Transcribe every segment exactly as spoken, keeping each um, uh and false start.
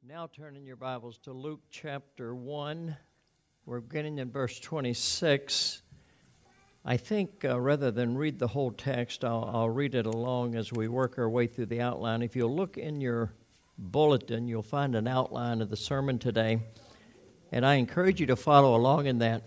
Now turn in your Bibles to Luke chapter one. We're beginning in verse twenty-six. I think uh, rather than read the whole text, I'll, I'll read it along as we work our way through the outline. If you'll look in your bulletin, you'll find an outline of the sermon today, and I encourage you to follow along in that.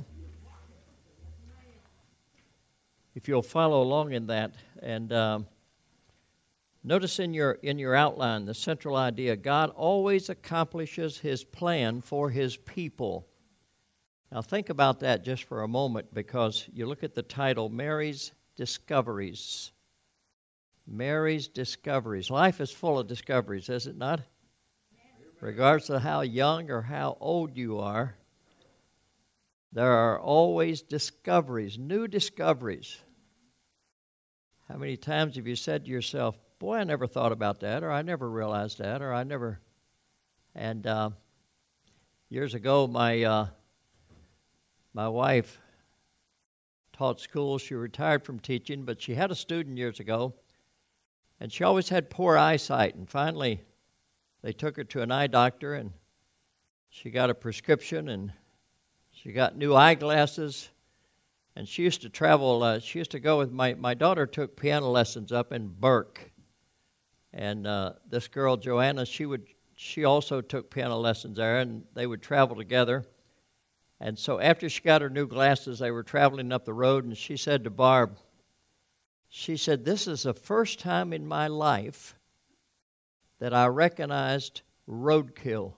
If you'll follow along in that, and um, notice in your in your outline the central idea: God always accomplishes His plan for His people. Now think about that just for a moment, because you look at the title, Mary's Discoveries. Mary's Discoveries. Life is full of discoveries, is it not? Regardless of how young or how old you are, there are always discoveries, new discoveries. How many times have you said to yourself, boy, I never thought about that, or I never realized that, or I never... And uh, years ago, my... Uh, My wife taught school. She retired from teaching, but she had a student years ago, and she always had poor eyesight. And finally, they took her to an eye doctor, and she got a prescription, and she got new eyeglasses. And she used to travel. Uh, she used to go with my my daughter. Took piano lessons up in Burke, and uh, this girl Joanna, she would she also took piano lessons there, and they would travel together. And so after she got her new glasses, they were traveling up the road, and she said to Barb, she said, "This is the first time in my life that I recognized roadkill.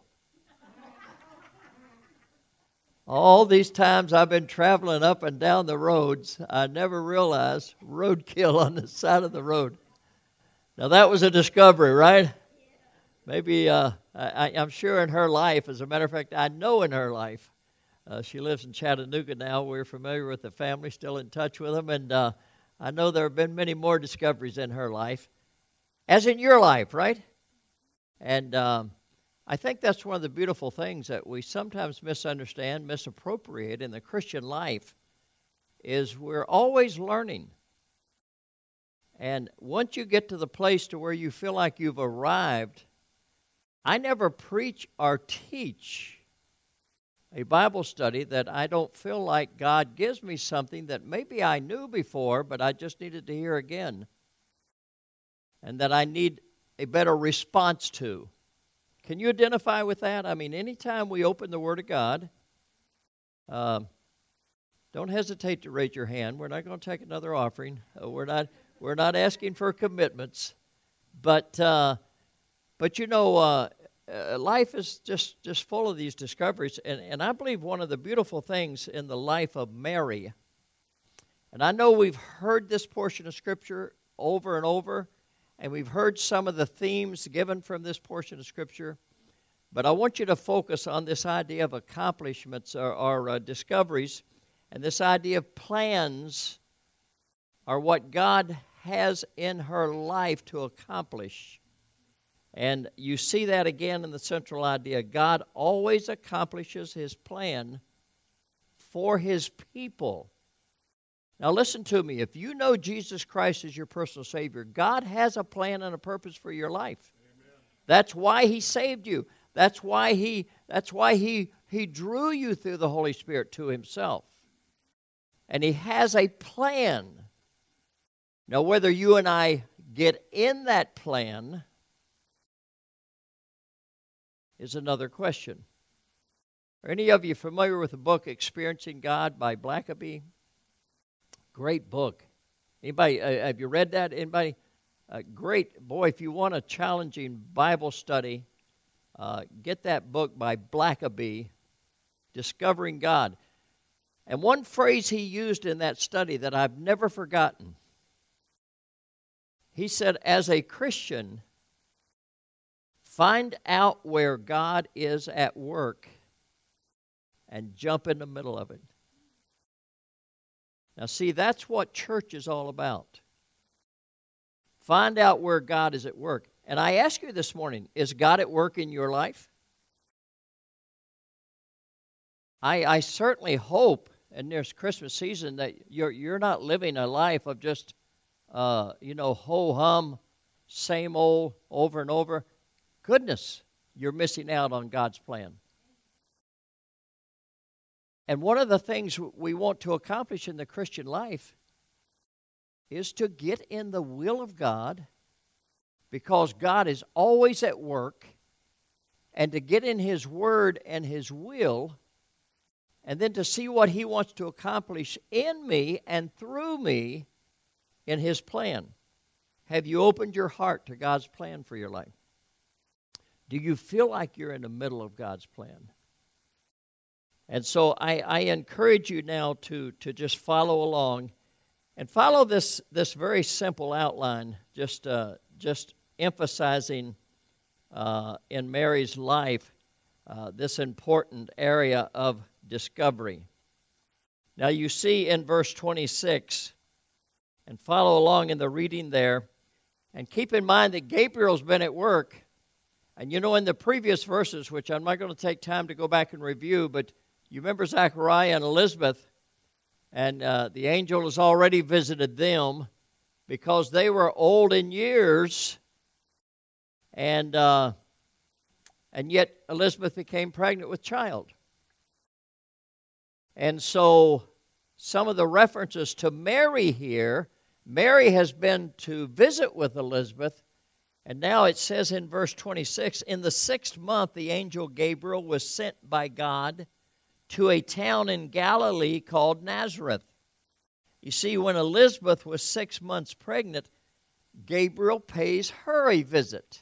All these times I've been traveling up and down the roads, I never realized roadkill on the side of the road." Now that was a discovery, right? Maybe, uh, I, I'm sure in her life, as a matter of fact, I know in her life, Uh, she lives in Chattanooga now. We're familiar with the family, still in touch with them, and uh, I know there have been many more discoveries in her life, as in your life, right? And um, I think that's one of the beautiful things that we sometimes misunderstand, misappropriate in the Christian life, is we're always learning. And once you get to the place to where you feel like you've arrived, I never preach or teach a Bible study that I don't feel like God gives me something that maybe I knew before, but I just needed to hear again, and that I need a better response to. Can you identify with that? I mean, anytime we open the Word of God, uh, don't hesitate to raise your hand. We're not going to take another offering. Uh, we're not we're not asking for commitments, but uh, but you know. Uh, Uh, life is just, just full of these discoveries, and, and I believe one of the beautiful things in the life of Mary, and I know we've heard this portion of Scripture over and over, and we've heard some of the themes given from this portion of Scripture, but I want you to focus on this idea of accomplishments or, or uh, discoveries, and this idea of plans are what God has in her life to accomplish. And you see that again in the central idea. God always accomplishes His plan for His people. Now listen to me. If you know Jesus Christ as your personal Savior, God has a plan and a purpose for your life. Amen. That's why He saved you. That's why He that's why He He drew you through the Holy Spirit to Himself. And He has a plan. Now whether you and I get in that plan is another question. Are any of you familiar with the book Experiencing God by Blackaby? Great book. Anybody, uh, have you read that? Anybody? Uh, great. Boy, if you want a challenging Bible study, uh, get that book by Blackaby, Discovering God. And one phrase he used in that study that I've never forgotten. He said, as a Christian, find out where God is at work and jump in the middle of it. Now, see, that's what church is all about. Find out where God is at work. And I ask you this morning, is God at work in your life? I, I certainly hope in this Christmas season that you're, you're not living a life of just, uh, you know, ho-hum, same old, over and over. Goodness, you're missing out on God's plan. And one of the things we want to accomplish in the Christian life is to get in the will of God, because God is always at work, and to get in His Word and His will, and then to see what He wants to accomplish in me and through me in His plan. Have you opened your heart to God's plan for your life? Do you feel like you're in the middle of God's plan? And so I, I encourage you now to, to just follow along and follow this, this very simple outline, just, uh, just emphasizing uh, in Mary's life uh, this important area of discovery. Now you see in verse twenty-six, and follow along in the reading there, and keep in mind that Gabriel's been at work. And you know, in the previous verses, which I'm not going to take time to go back and review, but you remember Zechariah and Elizabeth, and uh, the angel has already visited them because they were old in years, and uh, and yet Elizabeth became pregnant with child. And so some of the references to Mary here, Mary has been to visit with Elizabeth, and now it says in verse twenty-six, in the sixth month the angel Gabriel was sent by God to a town in Galilee called Nazareth. You see, when Elizabeth was six months pregnant, Gabriel pays her a visit.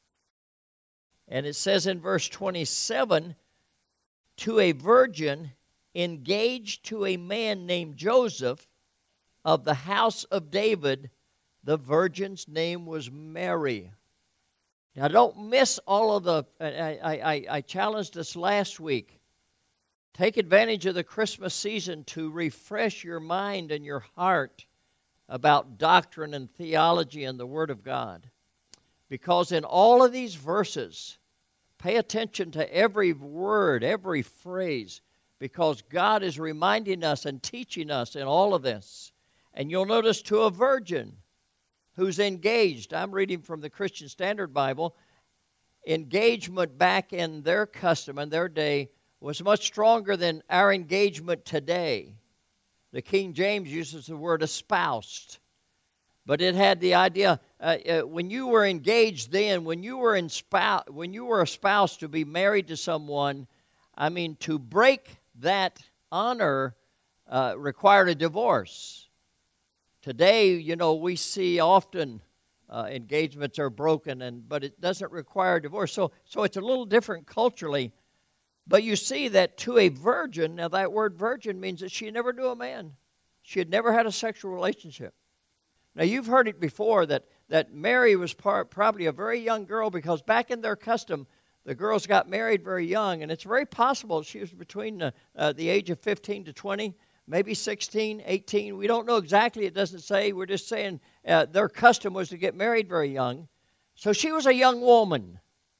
And it says in verse twenty-seven, to a virgin engaged to a man named Joseph of the house of David, the virgin's name was Mary. Now don't miss all of the, I, I, I challenged us last week. Take advantage of the Christmas season to refresh your mind and your heart about doctrine and theology and the Word of God. Because in all of these verses, pay attention to every word, every phrase, because God is reminding us and teaching us in all of this. And you'll notice to a virgin who's engaged. I'm reading from the Christian Standard Bible. Engagement back in their custom and their day was much stronger than our engagement today. The King James uses the word espoused. But it had the idea, uh, uh, when you were engaged then, when you were in spou- when you were a spouse to be married to someone, I mean, to break that honor uh, required a divorce. Today, you know, we see often uh, engagements are broken, and but it doesn't require a divorce. So, so it's a little different culturally. But you see that to a virgin, now that word virgin means that she never knew a man. She had never had a sexual relationship. Now, you've heard it before that, that Mary was part, probably a very young girl, because back in their custom, the girls got married very young, and it's very possible she was between the, uh, the age of fifteen to twenty, maybe sixteen, eighteen. We don't know exactly. It doesn't say. We're just saying uh, their custom was to get married very young. So she was a young woman,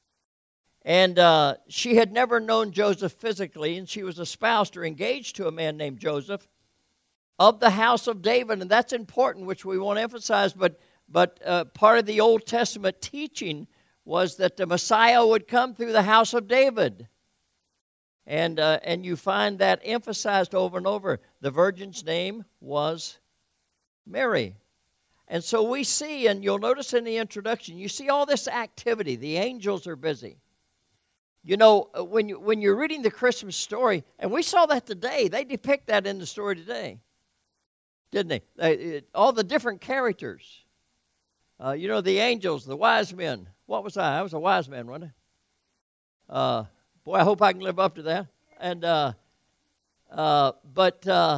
and uh, she had never known Joseph physically, and she was espoused or engaged to a man named Joseph of the house of David, and that's important, which we won't emphasize, but, but uh, part of the Old Testament teaching was that the Messiah would come through the house of David. And, uh, and you find that emphasized over and over. The virgin's name was Mary. And so we see, and you'll notice in the introduction, you see all this activity. The angels are busy. You know, when, you, when you're reading the Christmas story, and we saw that today, they depict that in the story today, didn't they? they it, all the different characters. Uh, you know, the angels, the wise men. What was I? I was a wise man, wasn't I? Uh, boy, I hope I can live up to that. And uh, uh, but uh,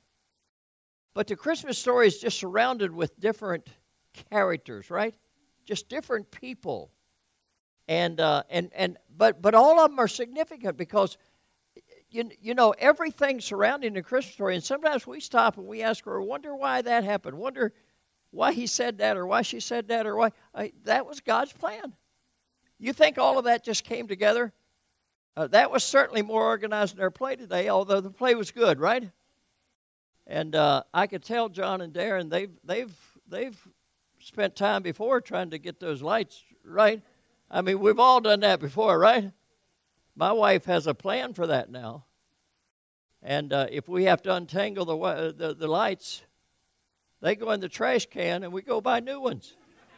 but the Christmas story is just surrounded with different characters, right? Just different people, and uh, and and but but all of them are significant because you you know everything surrounding the Christmas story. And sometimes we stop and we ask her, wonder why that happened. Wonder why he said that, or why she said that, or why I, that was God's plan. You think all of that just came together? Uh, that was certainly more organized than our play today, although the play was good, right? And uh, I could tell John and Darren they've they've they've spent time before trying to get those lights right. I mean, we've all done that before, right? My wife has a plan for that now. And uh, if we have to untangle the, the the lights, they go in the trash can and we go buy new ones.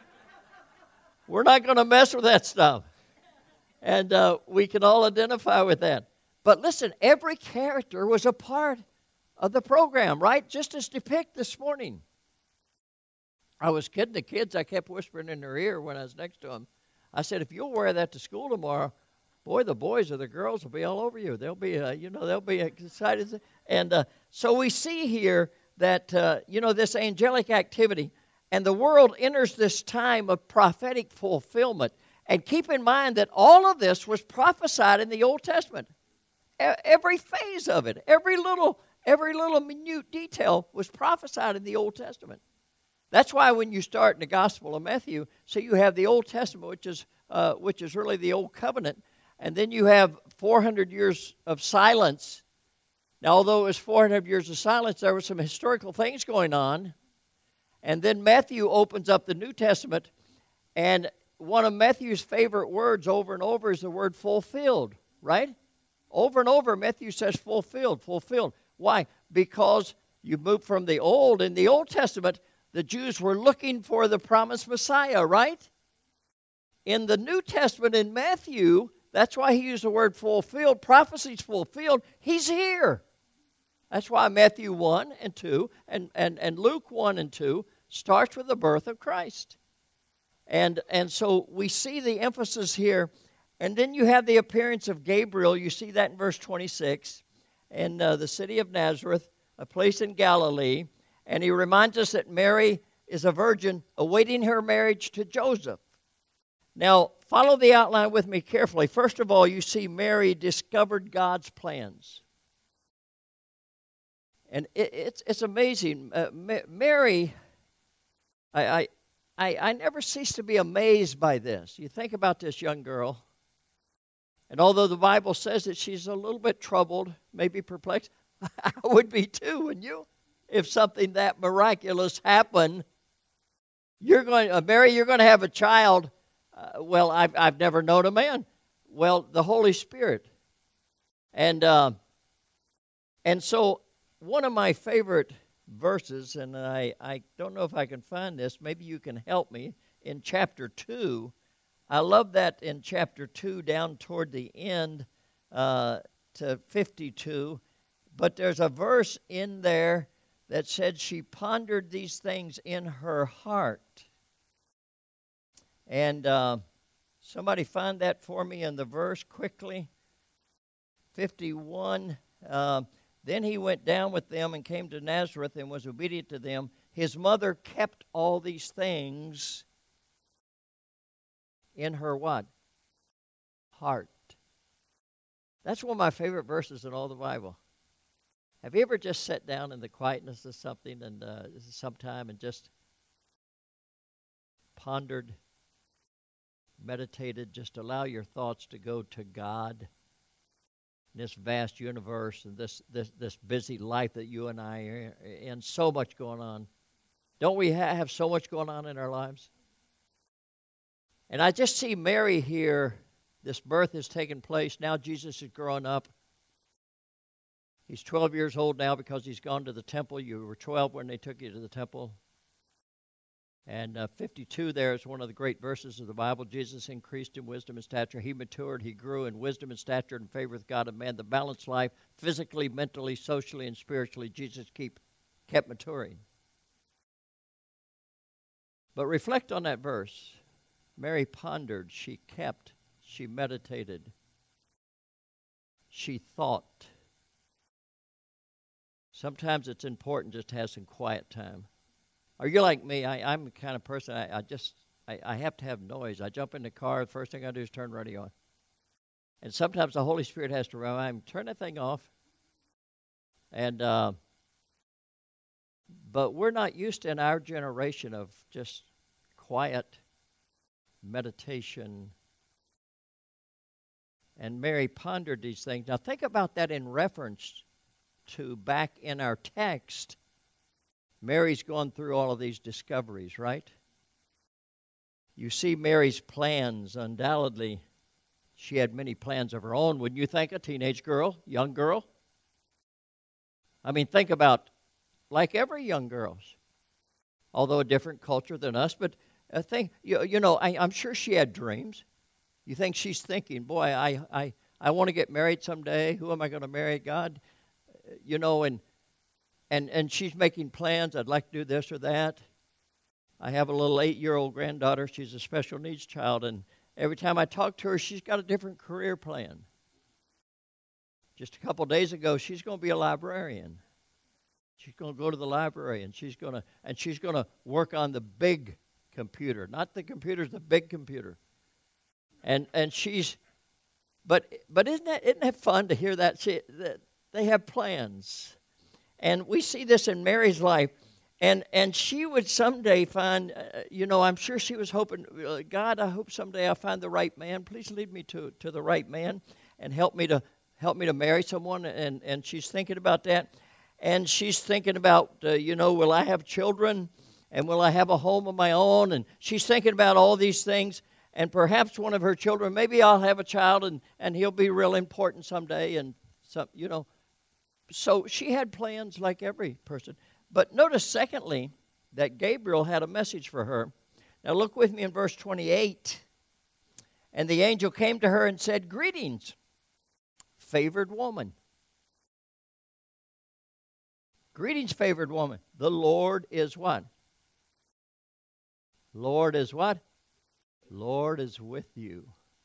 We're not going to mess with that stuff. And uh, we can all identify with that. But listen, every character was a part of the program, right? Just as depicted this morning. I was kidding the kids. I kept whispering in their ear when I was next to them. I said, if you'll wear that to school tomorrow, boy, the boys or the girls will be all over you. They'll be, uh, you know, they'll be excited. And uh, so we see here that, uh, you know, this angelic activity, and the world enters this time of prophetic fulfillment. And keep in mind that all of this was prophesied in the Old Testament. E- every phase of it, every little, every little minute detail was prophesied in the Old Testament. That's why when you start in the Gospel of Matthew, so you have the Old Testament, which is uh, which is really the Old Covenant, and then you have four hundred years of silence. Now, although it was four hundred years of silence, there were some historical things going on. And then Matthew opens up the New Testament, and one of Matthew's favorite words over and over is the word fulfilled, right? Over and over, Matthew says fulfilled, fulfilled. Why? Because you move from the Old. In the Old Testament, the Jews were looking for the promised Messiah, right? In the New Testament, in Matthew, that's why he used the word fulfilled. Prophecy's fulfilled. He's here. That's why Matthew one and two and, and, and Luke one and two starts with the birth of Christ. And, and so we see the emphasis here. And then you have the appearance of Gabriel. You see that in verse twenty-six. In uh, the city of Nazareth, a place in Galilee. And he reminds us that Mary is a virgin awaiting her marriage to Joseph. Now, follow the outline with me carefully. First of all, you see Mary discovered God's plans. And it, it's it's amazing. Uh, Ma- Mary, I, I I I never cease to be amazed by this. You think about this young girl, and although the Bible says that she's a little bit troubled, maybe perplexed, I would be too, wouldn't you? If something that miraculous happened, you're going, uh, Mary, you're going to have a child. Uh, well, I've I've never known a man. Well, the Holy Spirit, and uh, and so. One of my favorite verses, and I, I don't know if I can find this, maybe you can help me, in chapter two. I love that in chapter two, down toward the end uh, to fifty-two. But there's a verse in there that said she pondered these things in her heart. And uh, somebody find that for me in the verse quickly. fifty-one. Uh, Then he went down with them and came to Nazareth and was obedient to them. His mother kept all these things in her what? Heart. That's one of my favorite verses in all the Bible. Have you ever just sat down in the quietness of something and uh, sometime and just pondered, meditated, just allow your thoughts to go to God? This vast universe and this, this this busy life that you and I are in, so much going on. Don't we ha- have so much going on in our lives? And I just see Mary here. This birth has taken place. Now Jesus is growing up. He's twelve years old now because he's gone to the temple. You were twelve when they took you to the temple. And uh, fifty-two there is one of the great verses of the Bible. Jesus increased in wisdom and stature. He matured. He grew in wisdom and stature and favor with God and man. The balanced life, physically, mentally, socially, and spiritually, Jesus keep, kept maturing. But reflect on that verse. Mary pondered. She kept. She meditated. She thought. Sometimes it's important just to have some quiet time. Are you like me? I, I'm the kind of person, I, I just, I, I have to have noise. I jump in the car, the first thing I do is turn the radio on. And sometimes the Holy Spirit has to remind me, turn that thing off. And, uh, but we're not used to in our generation of just quiet meditation. And Mary pondered these things. Now think about that in reference to back in our text. Mary's gone through all of these discoveries, right? you see Mary's plans. Undoubtedly, she had many plans of her own. Wouldn't you think, a teenage girl, young girl? I mean, think about, like every young girl's, although a different culture than us, but I think, you, you know, I, I'm sure she had dreams. You think she's thinking, boy, I, I, I want to get married someday. Who am I going to marry? God, you know, and and and she's making plans. I'd like to do this or that. I have a little eight-year-old granddaughter. She's a special needs child, and every time I talk to her, she's got a different career plan. Just a couple days ago, she's going to be a librarian. She's going to go to the library, and she's going to and she's going to work on the big computer, not the computers, the big computer. And and she's, but but isn't that isn't that fun to hear that? She, that they have plans, and we see this in Mary's life. And and she would someday find, uh, you know, I'm sure she was hoping, uh, God, I hope someday I'll find the right man. Please lead me to, to the right man and help me to help me to marry someone. And, and she's thinking about that. And she's thinking about, uh, you know, will I have children? And will I have a home of my own? And she's thinking about all these things. And perhaps one of her children, maybe I'll have a child and, and he'll be real important someday. And, some, you know, so she had plans like every person. But notice, secondly, that Gabriel had a message for her. Now look with me in verse twenty-eight. And the angel came to her and said, "Greetings, favored woman." Greetings, favored woman. The Lord is what? Lord is what? Lord is with you.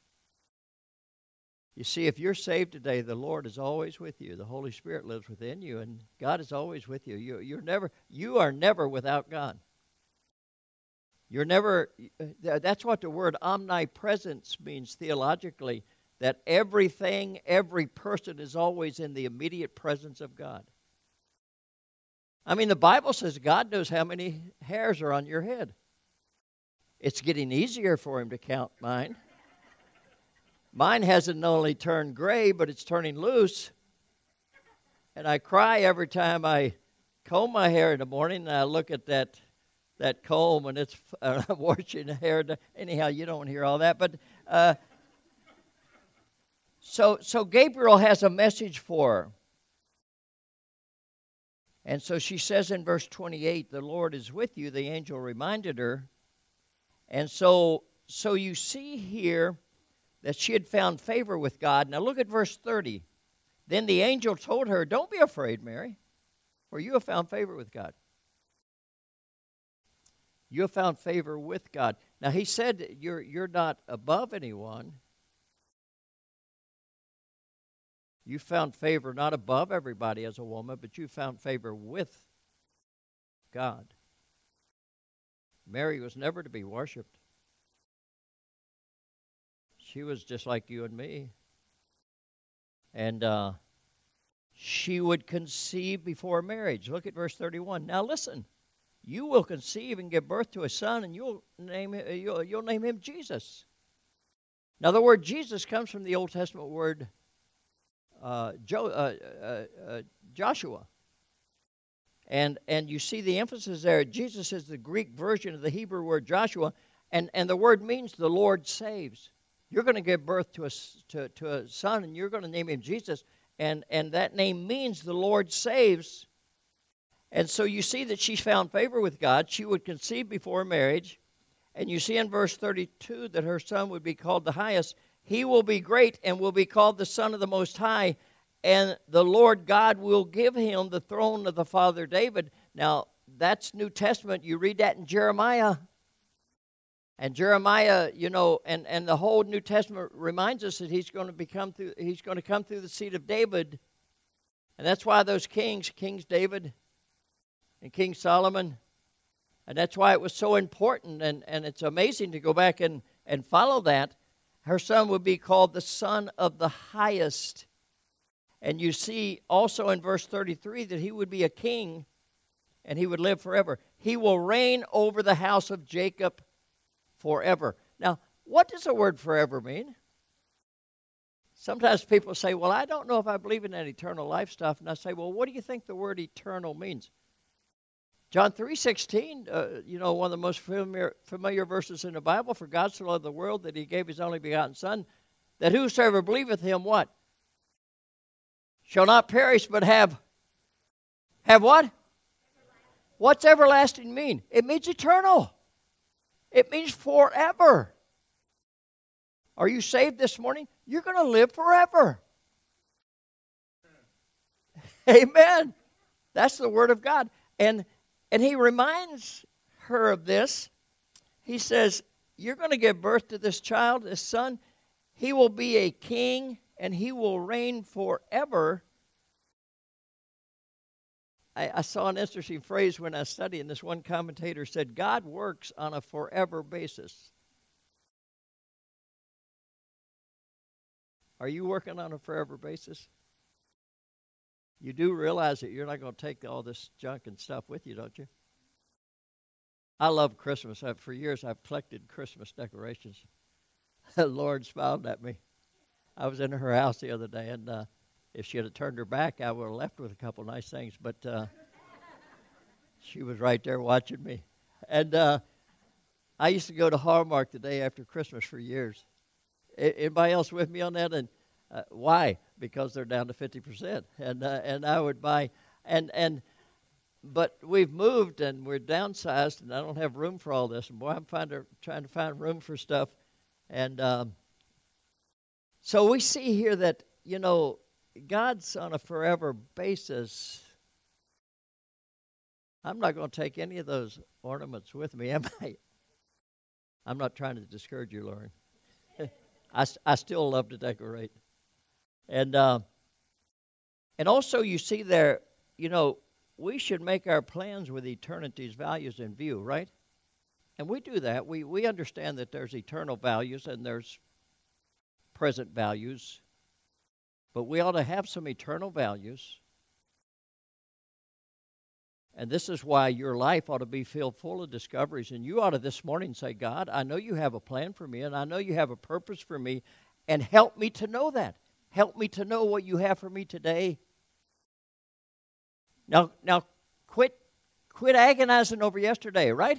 You see, if you're saved today, the Lord is always with you. The Holy Spirit lives within you, and God is always with you. you you're never, you are never without God. You're never, that's what the word omnipresence means theologically, that everything, every person is always in the immediate presence of God. I mean, the Bible says God knows how many hairs are on your head. It's getting easier for him to count mine. Mine hasn't not only turned gray, but it's turning loose. And I cry every time I comb my hair in the morning, and I look at that that comb, and it's uh, washing the hair. Anyhow, you don't hear all that. But uh, so, so Gabriel has a message for her. And so she says in verse twenty-eight, "The Lord is with you," the angel reminded her. And so, so you see here that she had found favor with God. Now look at verse thirty. Then the angel told her, "Don't be afraid, Mary, for you have found favor with God." You have found favor with God. Now he said you're, you're not above anyone. You found favor not above everybody as a woman, but you found favor with God. Mary was never to be worshipped. She was just like you and me. And uh, she would conceive before marriage. Look at verse thirty-one. Now listen, you will conceive and give birth to a son, and you'll name him, you'll, you'll name him Jesus. Now the word Jesus comes from the Old Testament word uh, jo, uh, uh, uh, Joshua. And and you see the emphasis there. Jesus is the Greek version of the Hebrew word Joshua, and, and the word means the Lord saves. You're going to give birth to a, to, to a son, and you're going to name him Jesus. And, and that name means the Lord saves. And so you see that she found favor with God. She would conceive before marriage. And you see in verse thirty-two that her son would be called the highest. He will be great and will be called the Son of the Most High. And the Lord God will give him the throne of the father David. Now, that's New Testament. You read that in Jeremiah. And Jeremiah, you know, and, and the whole New Testament reminds us that he's going to become through he's going to come through the seed of David. And that's why those kings, Kings David and King Solomon, and that's why it was so important, and, and it's amazing to go back and, and follow that. Her son would be called the Son of the Highest. And you see also in verse thirty-three that he would be a king and he would live forever. He will reign over the house of Jacob forever. Now, what does the word forever mean? Sometimes people say, well, I don't know if I believe in that eternal life stuff. And I say, well, what do you think the word eternal means? John three sixteen, uh, you know, one of the most familiar, familiar verses in the Bible. For God so loved the world that he gave his only begotten Son, that whosoever believeth him, what? Shall not perish, but have, have what? What's everlasting mean? It means eternal. It means forever. Are you saved this morning? You're going to live forever. Amen. That's the Word of God. And, and he reminds her of this. He says, you're going to give birth to this child, this son. He will be a king, and he will reign forever. I, I saw an interesting phrase when I was studying this. One commentator said, God works on a forever basis. Are you working on a forever basis? You do realize that you're not going to take all this junk and stuff with you, don't you? I love Christmas. I, for years, I've collected Christmas decorations. The Lord smiled at me. I was in her house the other day, and uh, if she had turned her back, I would have left with a couple nice things. But uh, she was right there watching me. And uh, I used to go to Hallmark the day after Christmas for years. A- anybody else with me on that? And uh, why? Because they're down to fifty percent. And uh, and I would buy, and and but we've moved and we're downsized, and I don't have room for all this. And boy, I'm find, trying to find room for stuff. And um, so we see here that, you know, God's on a forever basis. I'm not going to take any of those ornaments with me, am I? I'm not trying to discourage you, Lauren. I, I still love to decorate. And uh, and also you see there, you know, we should make our plans with eternity's values in view, right? And we do that. We we understand that there's eternal values and there's present values. But we ought to have some eternal values. And this is why your life ought to be filled full of discoveries. And you ought to this morning say, God, I know you have a plan for me, and I know you have a purpose for me, and help me to know that. Help me to know what you have for me today. Now, now quit, quit agonizing over yesterday, right?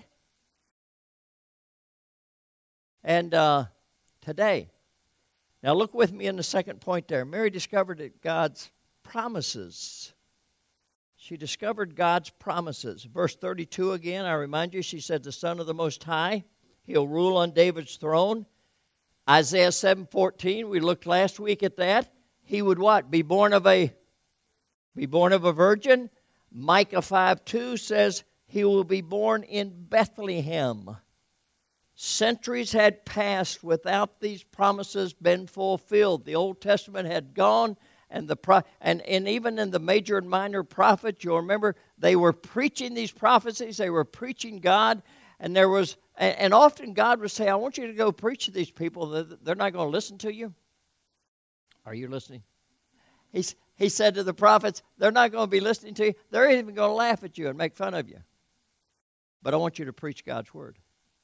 And uh, today. Now look with me in the second point there. Mary discovered that God's promises. She discovered God's promises. Verse thirty-two again, I remind you, she said, the Son of the Most High, he'll rule on David's throne. Isaiah seven fourteen, we looked last week at that. He would what? Be born of a, be born of a virgin. Micah five two says he will be born in Bethlehem. Centuries had passed without these promises been fulfilled. The Old Testament had gone, and the pro- and, and even in the major and minor prophets, you'll remember they were preaching these prophecies. They were preaching God, and there was and, and often God would say, "I want you to go preach to these people. They're not going to listen to you." Are you listening? He's, he said to the prophets, "They're not going to be listening to you. They're even going to laugh at you and make fun of you. But I want you to preach God's word."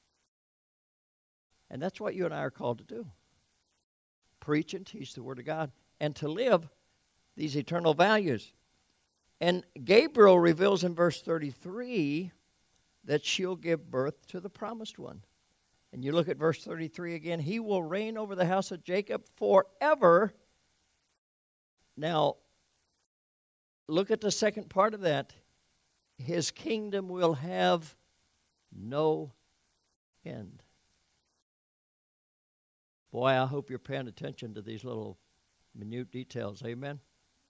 And that's what you and I are called to do. Preach and teach the Word of God and to live these eternal values. And Gabriel reveals in verse thirty-three that she'll give birth to the promised one. And you look at verse thirty-three again. He will reign over the house of Jacob forever. Now, look at the second part of that. His kingdom will have no end. Boy, I hope you're paying attention to these little minute details. Amen?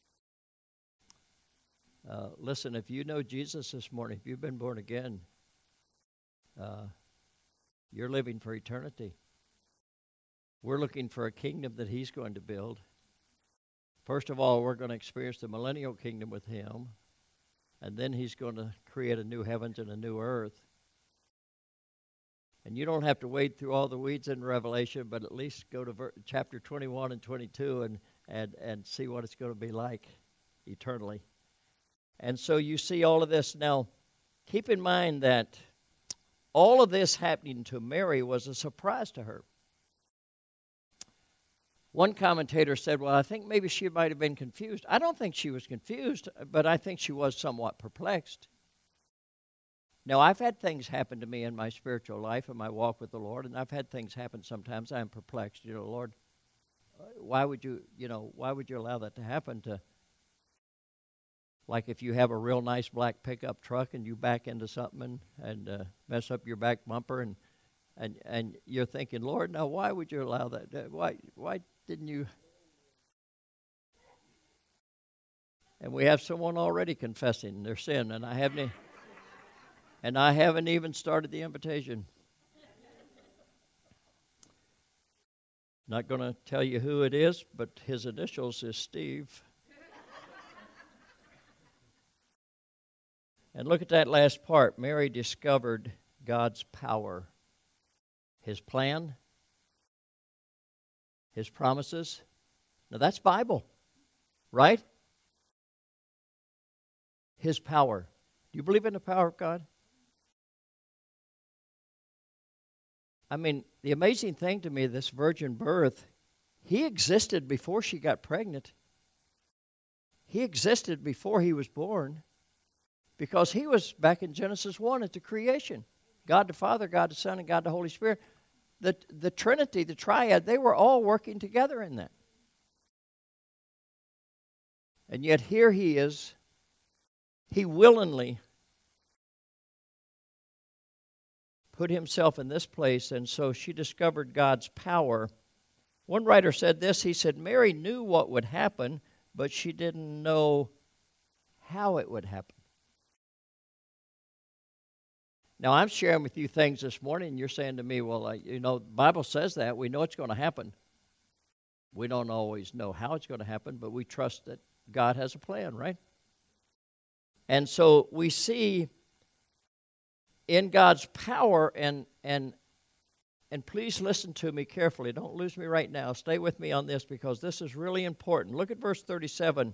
Uh, listen, if you know Jesus this morning, if you've been born again, uh, you're living for eternity. We're looking for a kingdom that he's going to build. First of all, we're going to experience the millennial kingdom with him, and then he's going to create a new heavens and a new earth. And you don't have to wade through all the weeds in Revelation, but at least go to ver- chapter twenty-one and twenty-two and, and, and see what it's going to be like eternally. And so you see all of this. Now, keep in mind that all of this happening to Mary was a surprise to her. One commentator said, well, I think maybe she might have been confused. I don't think she was confused, but I think she was somewhat perplexed. Now, I've had things happen to me in my spiritual life and my walk with the Lord, and I've had things happen sometimes. I'm perplexed. You know, Lord, why would you, you know, why would you allow that to happen to, like if you have a real nice black pickup truck and you back into something and, and uh, mess up your back bumper, and, and and you're thinking, Lord, now why would you allow that? Why why didn't you? And we have someone already confessing their sin, and I haven't, and I haven't even started the invitation. Not going to tell you who it is, but his initials is Steve. And look at that last part. Mary discovered God's power, His plan, His promises. Now that's Bible, right? His power. Do you believe in the power of God? I mean, the amazing thing to me, this virgin birth, He existed before she got pregnant. He existed before He was born. Because He was back in Genesis one at the creation. God the Father, God the Son, and God the Holy Spirit. The, the Trinity, the Triad, they were all working together in that. And yet here He is. He willingly put Himself in this place, and so she discovered God's power. One writer said this. He said, Mary knew what would happen, but she didn't know how it would happen. Now, I'm sharing with you things this morning, and you're saying to me, well, uh, you know, the Bible says that. We know it's going to happen. We don't always know how it's going to happen, but we trust that God has a plan, right? And so we see in God's power, and and and please listen to me carefully. Don't lose me right now. Stay with me on this because this is really important. Look at verse thirty-seven.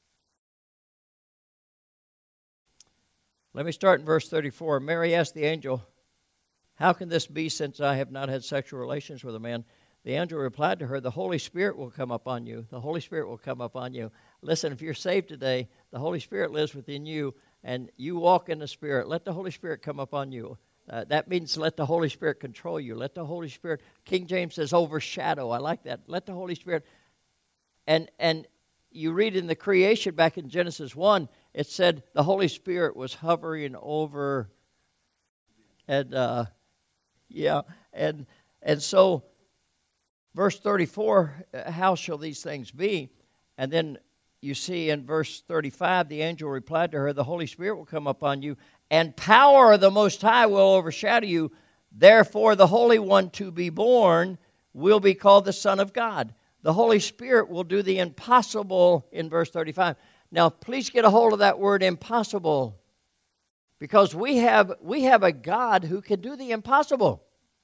Let me start in verse thirty-four. Mary asked the angel, how can this be since I have not had sexual relations with a man? The angel replied to her, the Holy Spirit will come upon you. The Holy Spirit will come upon you. Listen, if you're saved today, the Holy Spirit lives within you, and you walk in the Spirit. Let the Holy Spirit come upon you. Uh, that means let the Holy Spirit control you. Let the Holy Spirit, King James says overshadow. I like that. Let the Holy Spirit, and and you read in the creation back in Genesis one, it said the Holy Spirit was hovering over, and uh, yeah, and and so verse thirty-four, how shall these things be? And then you see in verse thirty-five, the angel replied to her, the Holy Spirit will come upon you, and power of the Most High will overshadow you. Therefore, the Holy One to be born will be called the Son of God. The Holy Spirit will do the impossible in verse thirty-five. Now, please get a hold of that word impossible, because we have we have a God who can do the impossible.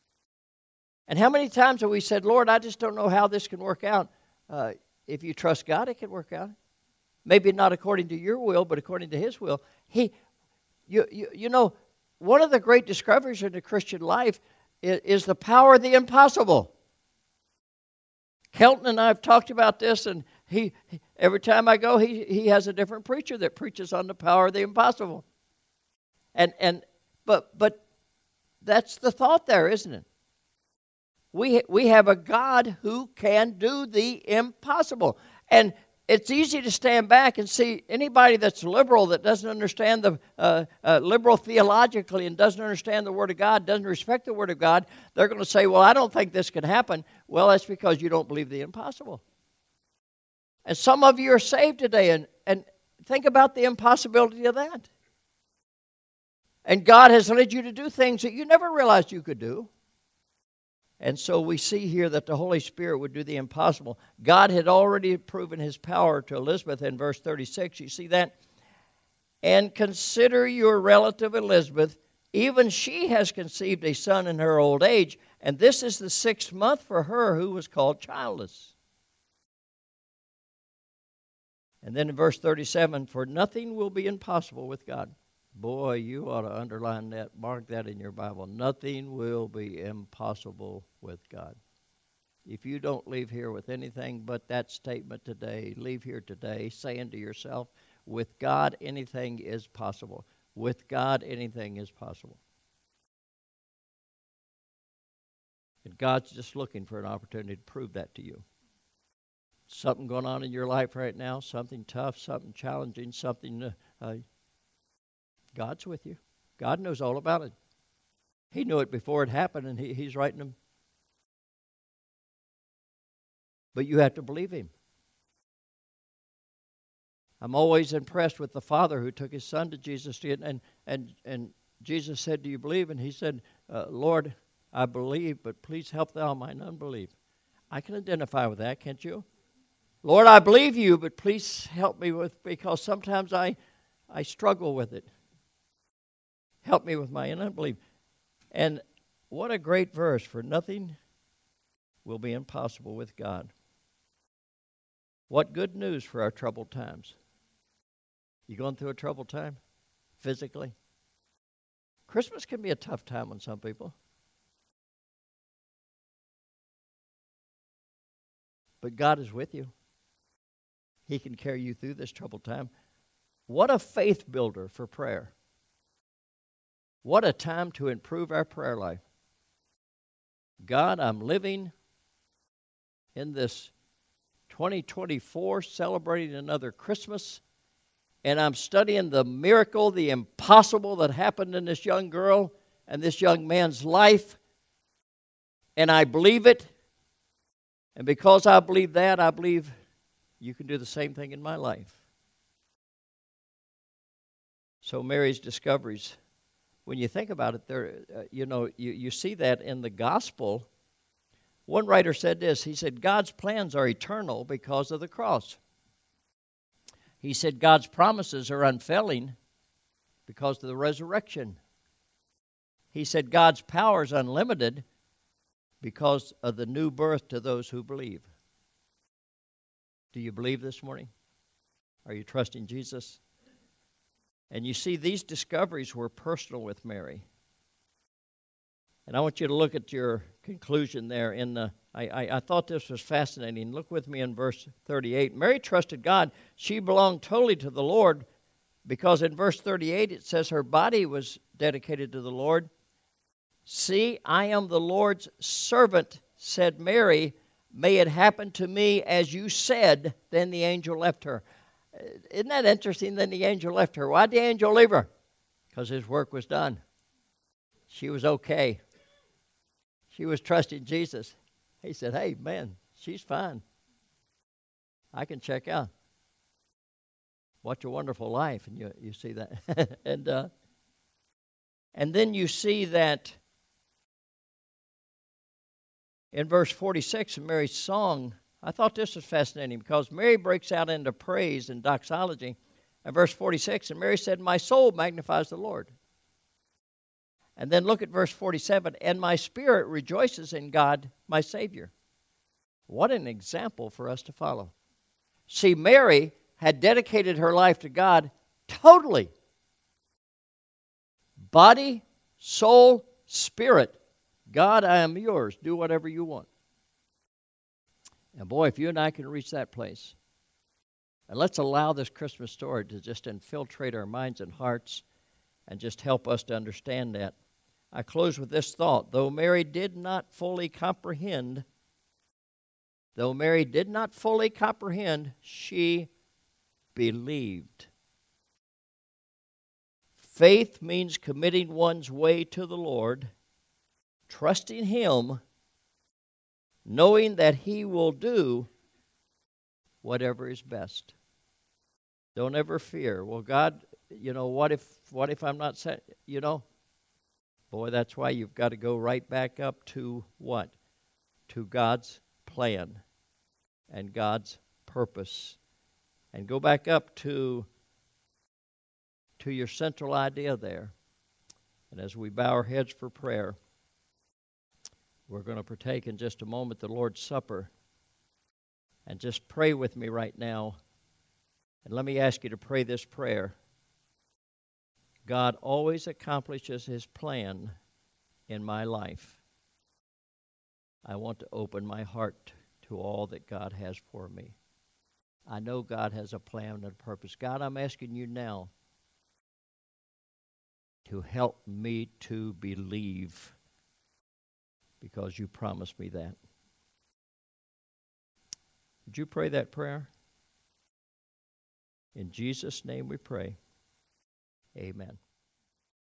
And how many times have we said, Lord, I just don't know how this can work out. Uh, if you trust God, it can work out. Maybe not according to your will, but according to His will. He, you, you, you know, one of the great discoveries in the Christian life is, is the power of the impossible. Kelton and I have talked about this, and he every time I go, he he has a different preacher that preaches on the power of the impossible. And and but but that's the thought there, isn't it? We we have a God who can do the impossible. And it's easy to stand back and see anybody that's liberal, that doesn't understand the uh, uh, liberal theologically and doesn't understand the Word of God, doesn't respect the Word of God, they're going to say, well, I don't think this can happen. Well, that's because you don't believe the impossible. And some of you are saved today, and, and think about the impossibility of that. And God has led you to do things that you never realized you could do. And so we see here that the Holy Spirit would do the impossible. God had already proven His power to Elizabeth in verse thirty-six. You see that? And consider your relative Elizabeth. Even she has conceived a son in her old age, and this is the sixth month for her who was called childless. And then in verse thirty-seven, for nothing will be impossible with God. Boy, you ought to underline that, mark that in your Bible. Nothing will be impossible with God. If you don't leave here with anything but that statement today, leave here today saying to yourself, with God, anything is possible. With God, anything is possible. And God's just looking for an opportunity to prove that to you. Something going on in your life right now, something tough, something challenging, something, uh, uh, God's with you. God knows all about it. He knew it before it happened, and he, he's writing them. But you have to believe him. I'm always impressed with the father who took his son to Jesus, to get, and, and, and Jesus said, do you believe? And he said, uh, Lord, I believe, but please help thou mine unbelief. I can identify with that, can't you? Lord, I believe you, but please help me with, because sometimes I, I struggle with it. Help me with my unbelief. And what a great verse, for nothing will be impossible with God. What good news for our troubled times. You going through a troubled time physically? Christmas can be a tough time on some people. But God is with you. He can carry you through this troubled time. What a faith builder for prayer. What a time to improve our prayer life. God, I'm living in this twenty twenty-four, celebrating another Christmas, and I'm studying the miracle, the impossible that happened in this young girl and this young man's life, and I believe it. And because I believe that, I believe you can do the same thing in my life. So Mary's discoveries, when you think about it, there, uh, you know, you, you see that in the gospel. One writer said this. He said, God's plans are eternal because of the cross. He said, God's promises are unfailing because of the resurrection. He said, God's power is unlimited because of the new birth to those who believe. Do you believe this morning? Are you trusting Jesus? And you see, these discoveries were personal with Mary. And I want you to look at your conclusion there. In the, I, I, I thought this was fascinating. Look with me in verse thirty-eight. Mary trusted God. She belonged totally to the Lord, because in verse thirty-eight it says her body was dedicated to the Lord. See, I am the Lord's servant, said Mary. May it happen to me as you said. Then the angel left her. Isn't that interesting? Then the angel left her. Why did the angel leave her? Because his work was done. She was okay. She was trusting Jesus. He said, hey, man, she's fine. I can check out. What a wonderful life. And you, you see that. and, uh, and then you see that in verse forty-six in Mary's song. I thought this was fascinating because Mary breaks out into praise and doxology. In verse forty-six, and Mary said, my soul magnifies the Lord. And then look at verse forty-seven, and my spirit rejoices in God, my Savior. What an example for us to follow. See, Mary had dedicated her life to God totally. Body, soul, spirit. God, I am yours. Do whatever you want. And boy, if you and I can reach that place, and let's allow this Christmas story to just infiltrate our minds and hearts and just help us to understand that. I close with this thought. Though Mary did not fully comprehend, though Mary did not fully comprehend, she believed. Faith means committing one's way to the Lord, trusting Him, knowing that He will do whatever is best. Don't ever fear. Well, God, you know, what if what if I'm not set? You know, boy, that's why you've got to go right back up to what? To God's plan and God's purpose. And go back up to, to your central idea there. And as we bow our heads for prayer, we're going to partake in just a moment the Lord's Supper. And just pray with me right now. And let me ask you to pray this prayer. God always accomplishes His plan in my life. I want to open my heart to all that God has for me. I know God has a plan and a purpose. God, I'm asking you now to help me to believe, because you promised me that. Would you pray that prayer? In Jesus' name we pray. Amen.